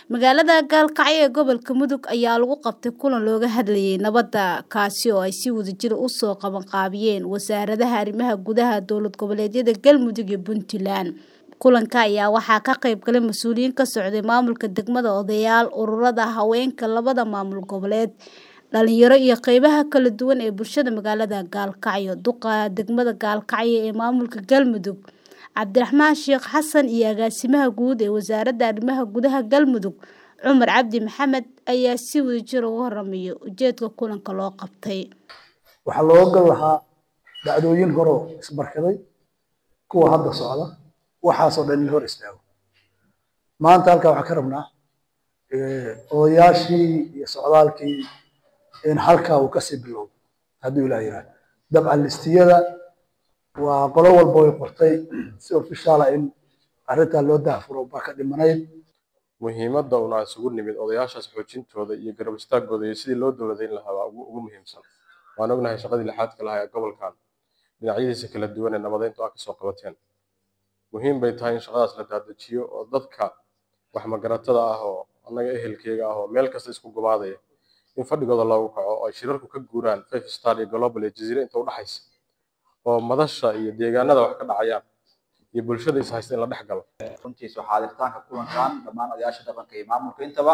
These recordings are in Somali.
magaalada Gaalkacyo ee gobolka Mudug ayaa lagu qabtay kulan looga hadlayay nabadda kaasi oo ay si wadajir u soo qaban qaabiyeen wasaaradaha arrimaha gudaha dowlad goboleedyada Galmudug iyo Puntland. Kulanka ayaa waxaa ka qayb galay mas'uuliyiin ka socday maamulka degmada, odayaal, ururada haweenka labada maamul goboleed, dhalinyaro iyo qaybaha kala duwan ee bulshada magaalada Gaalkacyo. Duqa degmada Gaalkacyo ee maamulka Galmudug Cabdiraxmaan Sheekh Xasan iyo agaasimaha guud ee wasaaradda arrimaha gudaha Galmudug Cumar Cabdi Maxamed ayaa si wadajir uga warramay ujeedka kulanka loo qabtay. Waxa loo gal lahaa dhacdooyin hore isbarkaday kuwa hadda socda waxaas oo dhan hor istaago. Maanta halka waxa ka rabnaa odayaashii iyo socdaalkii in halka uu ka sii bilowdo haddii la yiraahdo dabcan listiyada waa qolo walba way qortay si official ah in arrinta loo daafuro ba ka dhimanayd muhiimadda una isugu nimid odayaashaas xoojintooda iyo garab istaagooda iyo sidii loo dowladeyn lahaa ugu muhiimsan. Waan ognahay shaqadii lixaadka lahaa ee gobolkan dhinacyadiisa kala duwan ee nabadeynta ka soo qabateen. Muhiim bay tahay in shaqadaas la daadajiyo oo dadka wax magaratada ah oo anaga ehelkeyga ah oo meel kasta isku gumaaday in fadhigooda loogu kaco oo shirarku ka guuraan 5 star iyo global iyo jasiiro inta u dhaxaysa oo madasha iyo deegaanada wax ka dhacayaan iyo bulshada is haysta in la dhaxgalo. runtii soo xaadirtaanka kulankan dhammaan odayaasha dhaqanka iyo maamulka intaba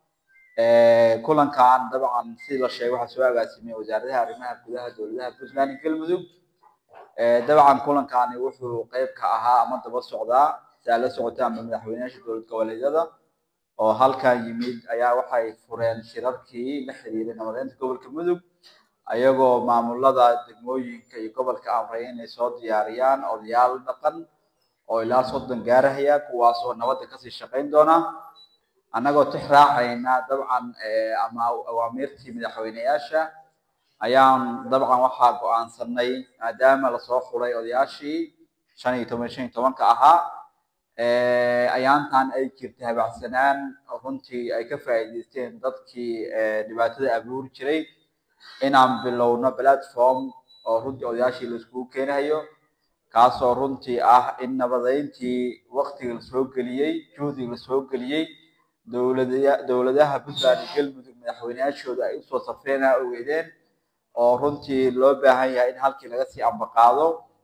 kulankan dabcan si la sheegay waxa soo agaasimay wasaaradda arrimaha gudaha dowladaha Puntland iyo Galmudug. dabcan kulankan wuxuu qayb ka ahaa ama daba socdaa la socotaan madaxweynaha dowlad goboleedyada oo halkan yimid ayaa waxay fureen shirarkii la xiriiray nabadeynta gobolka Mudug ayagoo maamulada degmooyinka iyo gobolka amray inay soo diyaariyaan odayaal dhaqan oo ilaa 30 gaaraya kuwaas oo nabadda ka sii shaqeyn doona anagoo tixraacayna dabcan ama awaamirtii madaxweynayaasha ayaan dabcan waxaa go'aansanay maadaama la soo xulay odayaashii 15 ka ahaa ayaantan ay jirtay habacsanaan runtii ay ka faa'iideysteen dadkii dhibaatada abuur jiray inaan bilowno platform oo runtii odayaashii la isku keenayo kaasoo runtii ah in nabadeyntii waqtiga la soo galiyay juhdiga la soo galiyay dowladaha Puntland iyo Galmudug madaxweynayaashooda ay u soo safreen ogeydeen oo runtii loo baahan yahay in halkii laga sii ambaqaado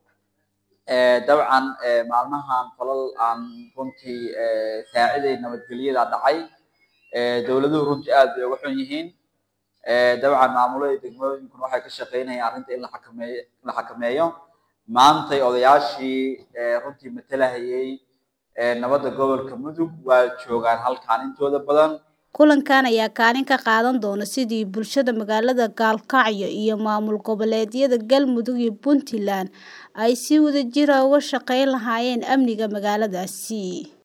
dabcan maalmahan falal aan runtii saaciday nabadgelyada dhacay dowladuhu runtii aad bay uga xun yihiin dabcan maamulada degmooyinku waxay ka shaqeynayaan arrinta in la xakameeyo maanta odayaashii runtii matalahayay nabadda gobolka Mudug waa joogaan halkaan intooda badan. Kulankan ayaa kaalin ka qaadan doona sidii bulshada magaalada Gaalkacyo iyo maamul goboleedyada Galmudug iyo Puntland ay si wadajir ah uga shaqeyn lahaayeen amniga magaaladaasi.